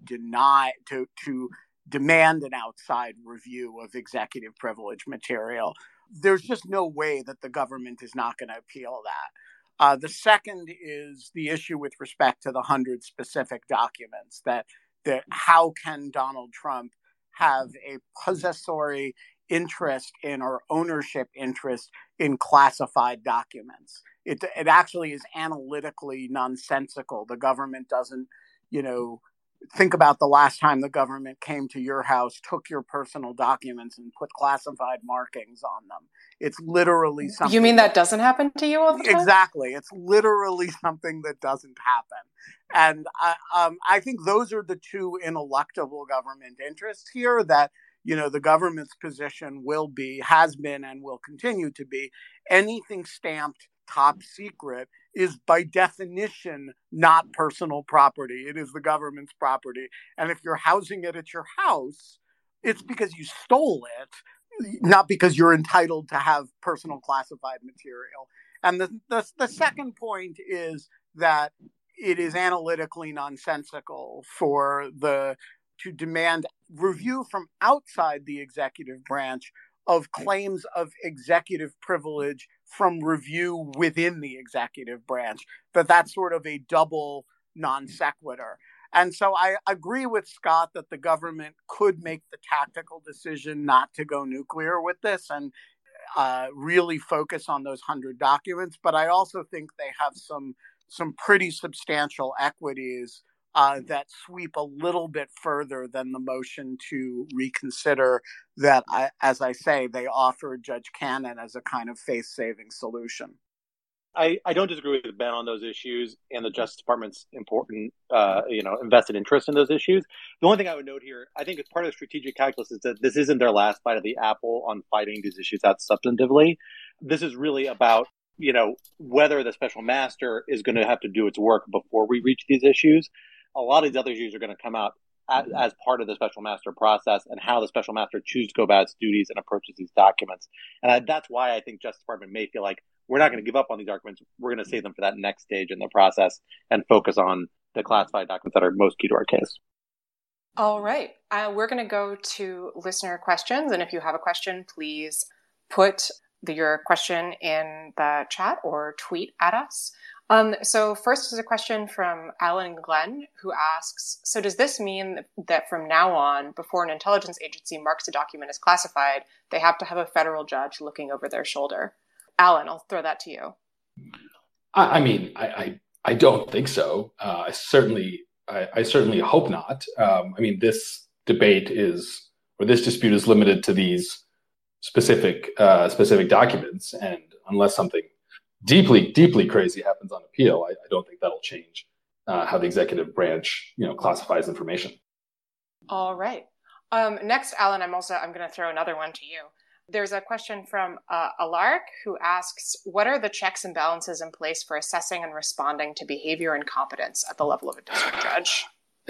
demand an outside review of executive privilege material. There's just no way that the government is not going to appeal that. The second is the issue with respect to the 100 specific documents, that how can Donald Trump have a possessory interest in, or ownership interest in, classified documents. It actually is analytically nonsensical. The government doesn't, think about the last time the government came to your house, took your personal documents, and put classified markings on them. It's literally something. You mean that doesn't happen to you all the time? Exactly. It's literally something that doesn't happen. And I think those are the two ineluctable government interests here, that, the government's position has been, and will continue to be, anything stamped top secret is by definition not personal property. It is the government's property. And if you're housing it at your house, it's because you stole it, not because you're entitled to have personal classified material. And the second point is that it is analytically nonsensical to demand review from outside the executive branch of claims of executive privilege from review within the executive branch. That's sort of a double non sequitur. And so I agree with Scott that the government could make the tactical decision not to go nuclear with this and really focus on those 100 documents. But I also think they have some pretty substantial equities that sweep a little bit further than the motion to reconsider that, as I say, they offer Judge Cannon as a kind of face-saving solution. I don't disagree with Ben on those issues and the Justice Department's important, invested interest in those issues. The only thing I would note here, I think it's part of the strategic calculus is that this isn't their last bite of the apple on fighting these issues out substantively. This is really about, whether the special master is going to have to do its work before we reach these issues. A lot of these other issues are going to come out as part of the special master process and how the special master chooses to go about its duties and approaches these documents. And that's why I think Justice Department may feel like we're not going to give up on these arguments. We're going to save them for that next stage in the process and focus on the classified documents that are most key to our case. All right. We're going to go to listener questions. And if you have a question, please put your question in the chat or tweet at us. So first is a question from Alan Glenn, who asks, so does this mean that from now on, before an intelligence agency marks a document as classified, they have to have a federal judge looking over their shoulder? Alan, I'll throw that to you. I don't think so. I certainly hope not. This debate this dispute is limited to these specific documents, and unless something deeply, deeply crazy happens on appeal, I don't think that'll change how the executive branch, classifies information. All right. Next, Alan, I'm going to throw another one to you. There's a question from Alaric, who asks, what are the checks and balances in place for assessing and responding to behavior and competence at the level of a district judge?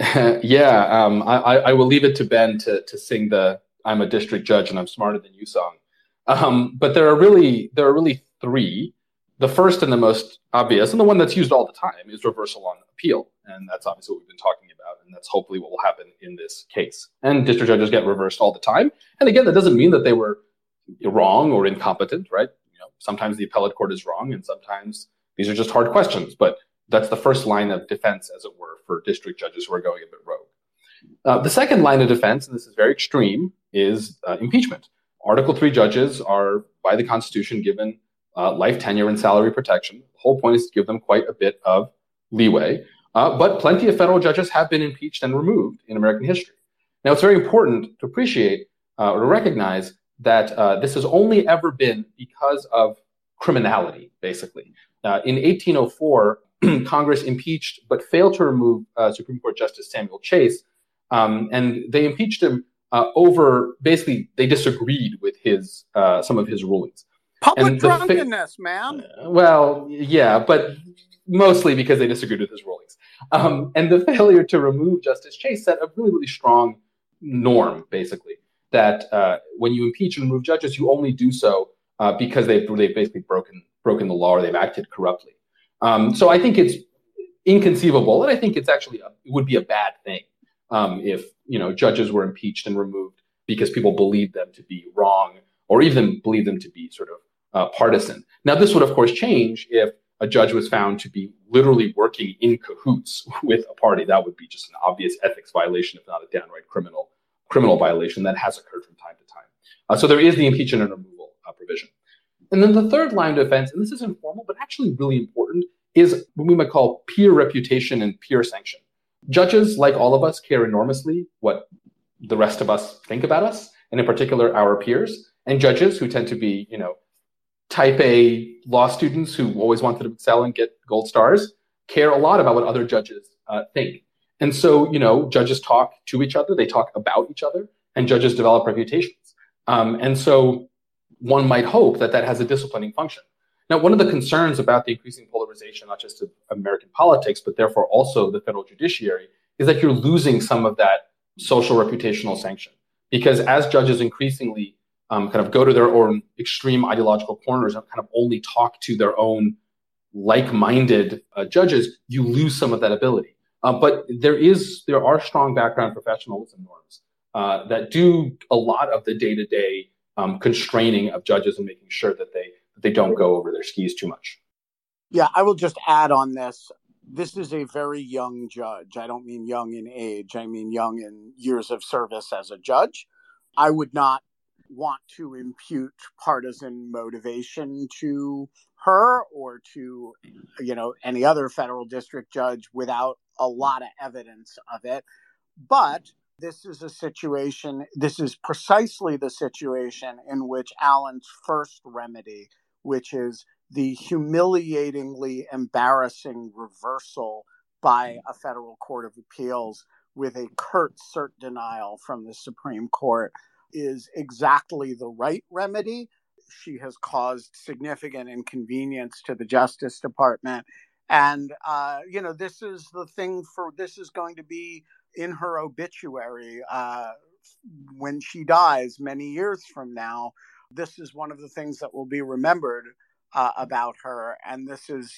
I will leave it to Ben to sing the "I'm a district judge and I'm smarter than you" song. But there are really three. The first and the most obvious, and the one that's used all the time, is reversal on appeal. And that's obviously what we've been talking about. And that's hopefully what will happen in this case. And district judges get reversed all the time. And again, that doesn't mean that they were wrong or incompetent, right? Sometimes the appellate court is wrong, and sometimes these are just hard questions. But that's the first line of defense, as it were, for district judges who are going a bit rogue. The second line of defense, and this is very extreme, is impeachment. Article 3 judges are, by the Constitution, given life tenure and salary protection. The whole point is to give them quite a bit of leeway. But plenty of federal judges have been impeached and removed in American history. Now, it's very important to appreciate or to recognize that this has only ever been because of criminality, basically. In 1804, Congress impeached but failed to remove Supreme Court Justice Samuel Chase, and they impeached him over, basically, they disagreed with some of his rulings. Public drunkenness, man. Well, yeah, but mostly because they disagreed with his rulings. And the failure to remove Justice Chase set a really, really strong norm, basically, that when you impeach and remove judges, you only do so because they've basically broken the law or they've acted corruptly. So I think it's inconceivable, and I think it would be a bad thing if judges were impeached and removed because people believed them to be wrong or even believed them to be sort of partisan. Now, this would, of course, change if a judge was found to be literally working in cahoots with a party. That would be just an obvious ethics violation, if not a downright criminal violation that has occurred from time to time. So there is the impeachment and removal provision. And then the third line of defense, and this is informal, but actually really important, is what we might call peer reputation and peer sanction. Judges, like all of us, care enormously what the rest of us think about us, and in particular, our peers. And judges who tend to be, type A law students who always wanted to excel and get gold stars care a lot about what other judges think. And so, judges talk to each other, they talk about each other, and judges develop reputations. And so one might hope that has a disciplining function. Now, one of the concerns about the increasing polarization, not just of American politics, but therefore also the federal judiciary, is that you're losing some of that social reputational sanction. Because as judges increasingly kind of go to their own extreme ideological corners and kind of only talk to their own like-minded judges, you lose some of that ability. But there are strong background professionalism norms that do a lot of the day-to-day constraining of judges and making sure that they don't go over their skis too much. Yeah, I will just add on this. This is a very young judge. I don't mean young in age. I mean young in years of service as a judge. I would not want to impute partisan motivation to her or to, any other federal district judge without a lot of evidence of it. But this is precisely the situation in which Allen's first remedy, which is the humiliatingly embarrassing reversal by a federal court of appeals with a curt cert denial from the Supreme Court, is exactly the right remedy. She has caused significant inconvenience to the Justice Department. And, this is going to be in her obituary when she dies many years from now. This is one of the things that will be remembered about her. And this is,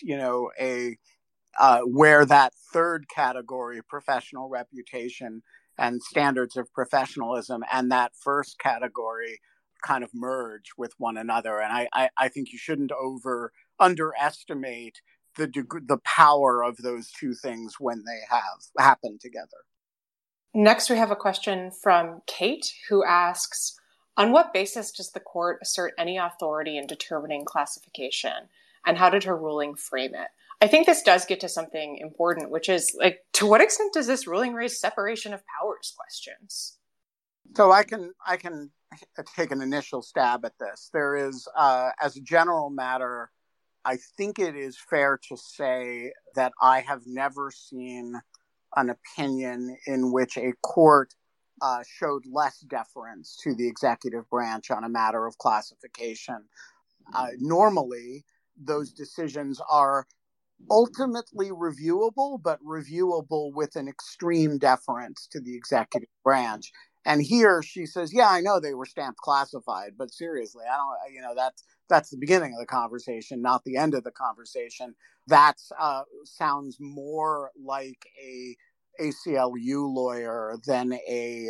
where that third category, professional reputation and standards of professionalism, and that first category kind of merge with one another. And I think you shouldn't underestimate the power of those two things when they have happened together. Next, we have a question from Kate, who asks, on what basis does the court assert any authority in determining classification, and how did her ruling frame it? I think this does get to something important, which is, to what extent does this ruling raise separation of powers questions? So I can take an initial stab at this. There is, as a general matter, I think it is fair to say that I have never seen an opinion in which a court showed less deference to the executive branch on a matter of classification. Normally, those decisions are ultimately reviewable, but reviewable with an extreme deference to the executive branch. And here she says, yeah, I know they were stamped classified, but seriously, that's the beginning of the conversation, not the end of the conversation. That sounds more like a ACLU lawyer than a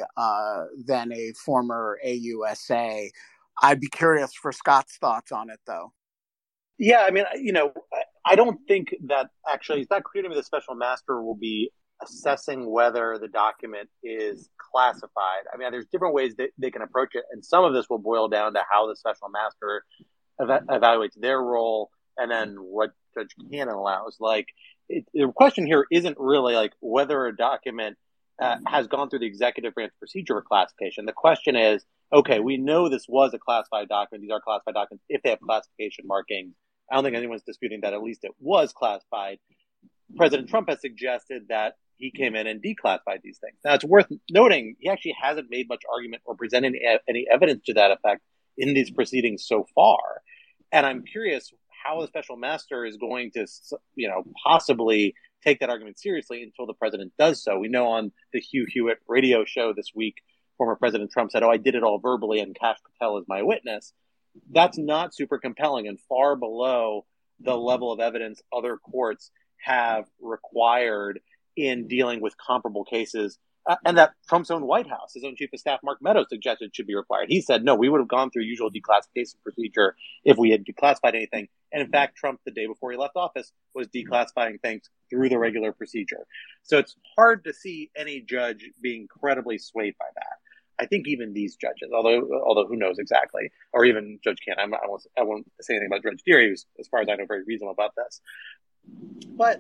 former AUSA. I'd be curious for Scott's thoughts on it, though. Yeah, I mean, I don't think that actually, it's not clear to me the special master will be assessing whether the document is classified. I mean, there's different ways that they can approach it, and some of this will boil down to how the special master evaluates their role and then what Judge Cannon allows. The question here isn't really whether a document has gone through the executive branch procedure for classification. The question is, okay, we know this was a classified document. These are classified documents if they have classification markings. I don't think anyone's disputing that at least it was classified. President Trump has suggested that he came in and declassified these things. Now, it's worth noting he actually hasn't made much argument or presented any evidence to that effect in these proceedings so far. And I'm curious how the special master is going to, possibly take that argument seriously until the president does so. We know on the Hugh Hewitt radio show this week, former President Trump said, I did it all verbally and Kash Patel is my witness. That's not super compelling and far below the level of evidence other courts have required in dealing with comparable cases, and that Trump's own White House, his own chief of staff, Mark Meadows, suggested should be required. He said, no, we would have gone through usual declassification procedure if we had declassified anything. And in fact, Trump, the day before he left office, was declassifying things through the regular procedure. So it's hard to see any judge being credibly swayed by that. I think even these judges, although who knows exactly, or even Judge Cannon, I won't say anything about Judge Deary, who's, as far as I know, very reasonable about this. But,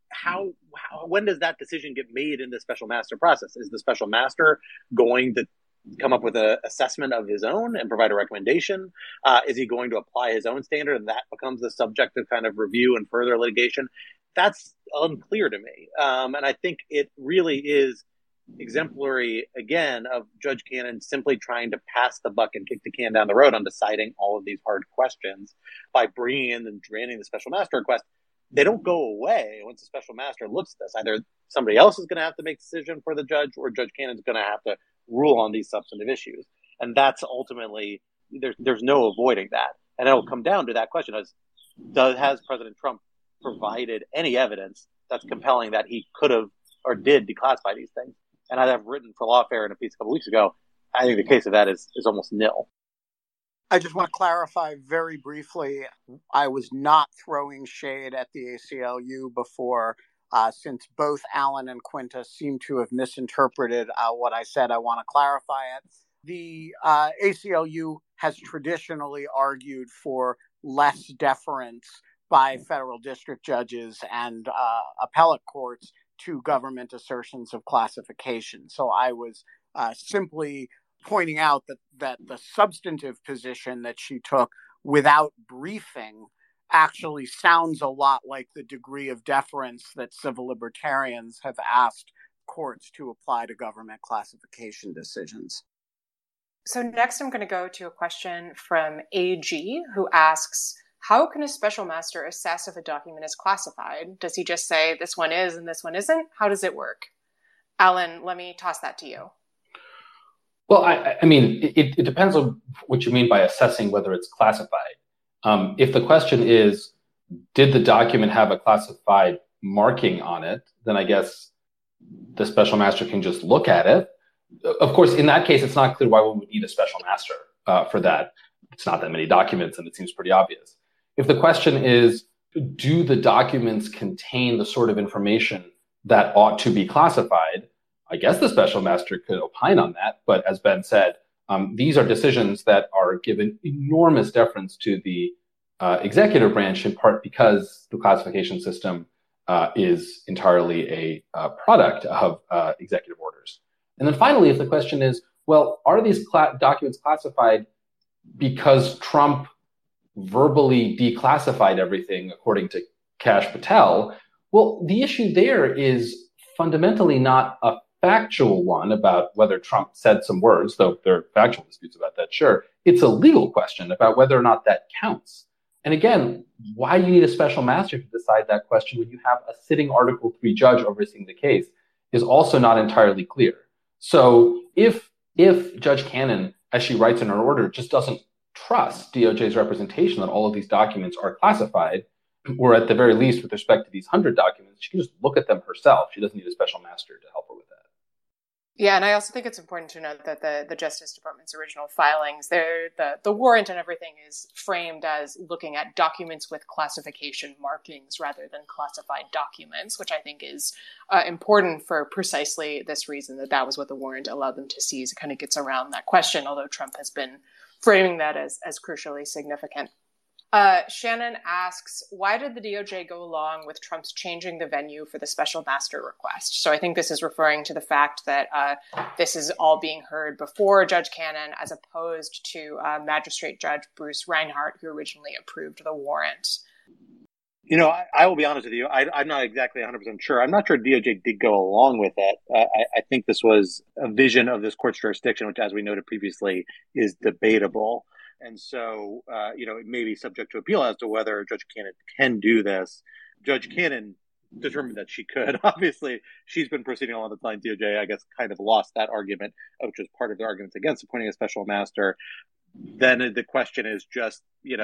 when does that decision get made in the special master process? Is the special master going to come up with an assessment of his own and provide a recommendation? Is he going to apply his own standard and that becomes the subject of kind of review and further litigation? That's unclear to me. And I think it really is exemplary, again, of Judge Cannon simply trying to pass the buck and kick the can down the road on deciding all of these hard questions by bringing in and granting the special master request. They don't go away once the special master looks at this. Either somebody else is going to have to make a decision for the judge or Judge Cannon is going to have to rule on these substantive issues. And that's ultimately, there's no avoiding that. And it'll come down to that question: has President Trump provided any evidence that's compelling that he could have or did declassify these things? And as I've written for Lawfare in a piece a couple weeks ago, I think the case of that is almost nil. I just want to clarify very briefly, I was not throwing shade at the ACLU before. Since both Alan and Quinta seem to have misinterpreted what I said, I want to clarify it. The ACLU has traditionally argued for less deference by federal district judges and appellate courts to government assertions of classification. So I was simply pointing out that the substantive position that she took without briefing actually sounds a lot like the degree of deference that civil libertarians have asked courts to apply to government classification decisions. So next I'm going to go to a question from AG, who asks, how can a special master assess if a document is classified? Does he just say this one is and this one isn't? How does it work? Alan, let me toss that to you. Well, I mean, it depends on what you mean by assessing whether it's classified. If the question is, did the document have a classified marking on it, then I guess the special master can just look at it. Of course, in that case, it's not clear why we would need a special master for that. It's not that many documents, and it seems pretty obvious. If the question is, do the documents contain the sort of information that ought to be classified, I guess the special master could opine on that. But as Ben said, these are decisions that are given enormous deference to the executive branch, in part because the classification system is entirely a product of executive orders. And then finally, if the question is, well, are these documents classified because Trump verbally declassified everything according to Kash Patel? Well, the issue there is fundamentally not a factual one about whether Trump said some words, though there are factual disputes about that, sure. It's a legal question about whether or not that counts. And again, why you need a special master to decide that question when you have a sitting Article 3 judge overseeing the case is also not entirely clear. So if Judge Cannon, as she writes in her order, just doesn't trust DOJ's representation that all of these documents are classified, or at the very least with respect to these 100 documents, she can just look at them herself. She doesn't need a special master to help her with that. Yeah, and I also think it's important to note that the Justice Department's original filings, the warrant and everything is framed as looking at documents with classification markings rather than classified documents, which I think is important for precisely this reason, that was what the warrant allowed them to seize. It kind of gets around that question, although Trump has been framing that as crucially significant. Shannon asks, why did the DOJ go along with Trump's changing the venue for the special master request? So I think this is referring to the fact that this is all being heard before Judge Cannon, as opposed to Magistrate Judge Bruce Reinhart, who originally approved the warrant. You know, I will be honest with you. I'm not exactly 100% sure. I'm not sure DOJ did go along with it. I think this was a vision of this court's jurisdiction, which, as we noted previously, is debatable. And so, it may be subject to appeal as to whether Judge Cannon can do this. Judge Cannon determined that she could. Obviously, she's been proceeding along the line. DOJ, I guess, kind of lost that argument, which was part of the arguments against appointing a special master. Then the question is just,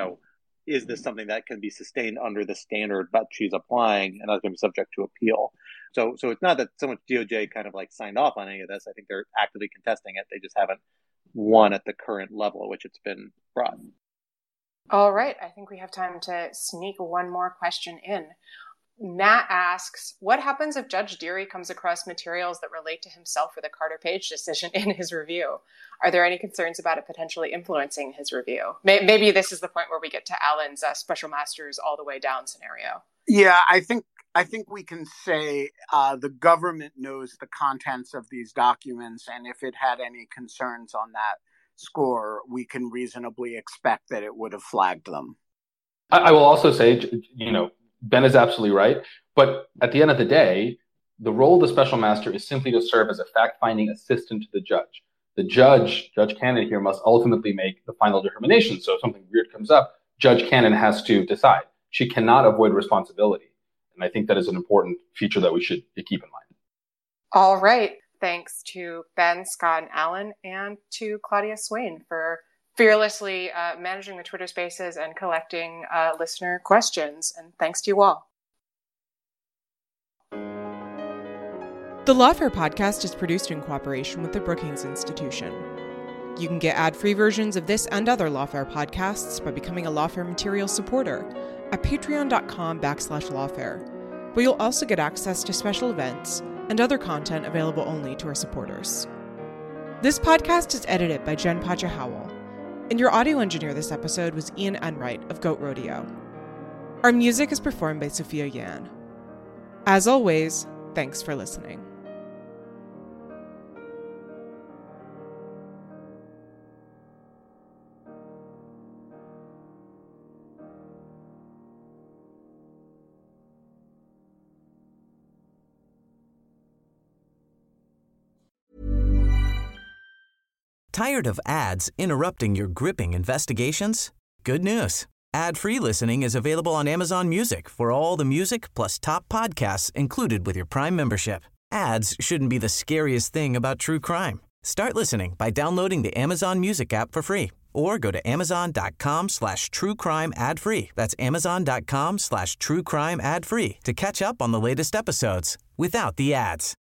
is this something that can be sustained under the standard that she's applying, and that's going to be subject to appeal? So it's not that so much DOJ kind of like signed off on any of this. I think they're actively contesting it. They just haven't won at the current level at which it's been brought. All right. I think we have time to sneak one more question in. Matt asks, what happens if Judge Dearie comes across materials that relate to himself or the Carter Page decision in his review? Are there any concerns about it potentially influencing his review? Maybe this is the point where we get to Alan's special masters all the way down scenario. Yeah, I think we can say the government knows the contents of these documents, and if it had any concerns on that score, we can reasonably expect that it would have flagged them. I will also say, Ben is absolutely right. But at the end of the day, the role of the special master is simply to serve as a fact-finding assistant to the judge. The judge, Judge Cannon here, must ultimately make the final determination. So if something weird comes up, Judge Cannon has to decide. She cannot avoid responsibility. And I think that is an important feature that we should keep in mind. All right. Thanks to Ben, Scott, and Alan, and to Claudia Swain for fearlessly managing the Twitter Spaces and collecting listener questions. And thanks to you all. The Lawfare podcast is produced in cooperation with the Brookings Institution. You can get ad-free versions of this and other Lawfare podcasts by becoming a Lawfare Material supporter at patreon.com/Lawfare. but you'll also get access to special events and other content available only to our supporters. This podcast is edited by Jen Pacha-Howell, and your audio engineer this episode was Ian Enright of Goat Rodeo. Our music is performed by Sophia Yan. As always, thanks for listening. Tired of ads interrupting your gripping investigations? Good news. Ad-free listening is available on Amazon Music for all the music plus top podcasts included with your Prime membership. Ads shouldn't be the scariest thing about true crime. Start listening by downloading the Amazon Music app for free or go to amazon.com/truecrime ad-free. That's amazon.com/truecrime ad-free to catch up on the latest episodes without the ads.